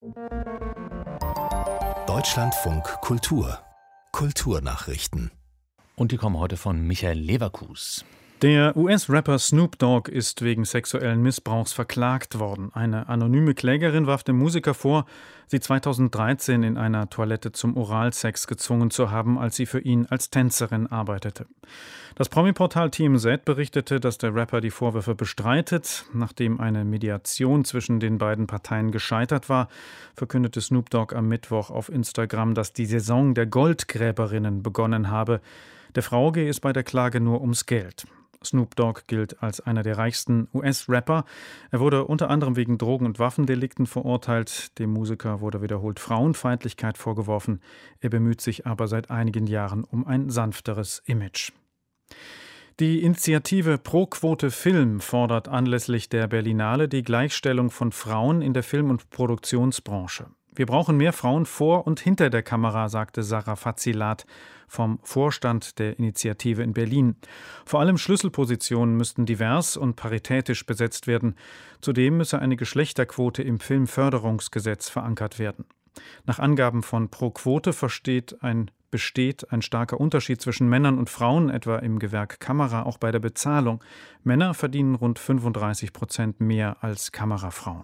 Deutschlandfunk Kultur Kulturnachrichten. Und die kommen heute von Michael Leverkus. Der US-Rapper Snoop Dogg ist wegen sexuellen Missbrauchs verklagt worden. Eine anonyme Klägerin warf dem Musiker vor, sie 2013 in einer Toilette zum Oralsex gezwungen zu haben, als sie für ihn als Tänzerin arbeitete. Das Promi-Portal TMZ berichtete, dass der Rapper die Vorwürfe bestreitet. Nachdem eine Mediation zwischen den beiden Parteien gescheitert war, verkündete Snoop Dogg am Mittwoch auf Instagram, dass die Saison der Goldgräberinnen begonnen habe. Der Frau gehe es bei der Klage nur ums Geld. Snoop Dogg gilt als einer der reichsten US-Rapper. Er wurde unter anderem wegen Drogen- und Waffendelikten verurteilt. Dem Musiker wurde wiederholt Frauenfeindlichkeit vorgeworfen. Er bemüht sich aber seit einigen Jahren um ein sanfteres Image. Die Initiative Pro Quote Film fordert anlässlich der Berlinale die Gleichstellung von Frauen in der Film- und Produktionsbranche. Wir brauchen mehr Frauen vor und hinter der Kamera, sagte Sarah Fazilat vom Vorstand der Initiative in Berlin. Vor allem Schlüsselpositionen müssten divers und paritätisch besetzt werden. Zudem müsse eine Geschlechterquote im Filmförderungsgesetz verankert werden. Nach Angaben von Pro Quote besteht ein starker Unterschied zwischen Männern und Frauen, etwa im Gewerk Kamera, auch bei der Bezahlung. Männer verdienen rund 35% mehr als Kamerafrauen.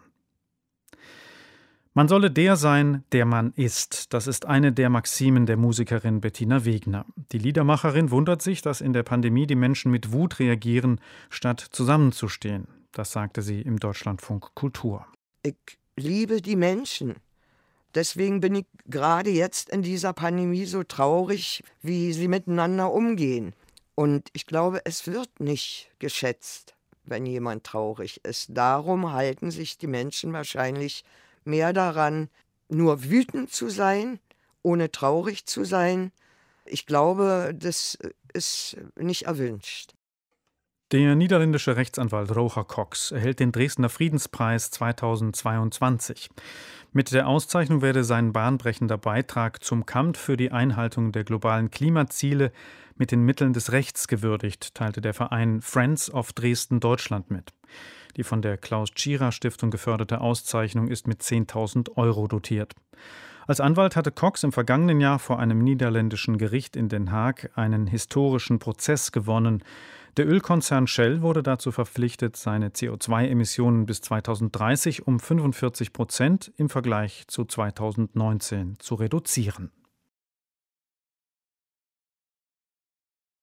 Man solle der sein, der man ist. Das ist eine der Maximen der Musikerin Bettina Wegner. Die Liedermacherin wundert sich, dass in der Pandemie die Menschen mit Wut reagieren, statt zusammenzustehen. Das sagte sie im Deutschlandfunk Kultur. Ich liebe die Menschen. Deswegen bin ich gerade jetzt in dieser Pandemie so traurig, wie sie miteinander umgehen. Und ich glaube, es wird nicht geschätzt, wenn jemand traurig ist. Darum halten sich die Menschen wahrscheinlich mehr daran, nur wütend zu sein, ohne traurig zu sein. Ich glaube, das ist nicht erwünscht. Der niederländische Rechtsanwalt Roger Cox erhält den Dresdner Friedenspreis 2022. Mit der Auszeichnung werde sein bahnbrechender Beitrag zum Kampf für die Einhaltung der globalen Klimaziele mit den Mitteln des Rechts gewürdigt, teilte der Verein Friends of Dresden Deutschland mit. Die von der Klaus-Tschira-Stiftung geförderte Auszeichnung ist mit 10.000 € dotiert. Als Anwalt hatte Cox im vergangenen Jahr vor einem niederländischen Gericht in Den Haag einen historischen Prozess gewonnen. Der Ölkonzern Shell wurde dazu verpflichtet, seine CO2-Emissionen bis 2030 um 45% im Vergleich zu 2019 zu reduzieren.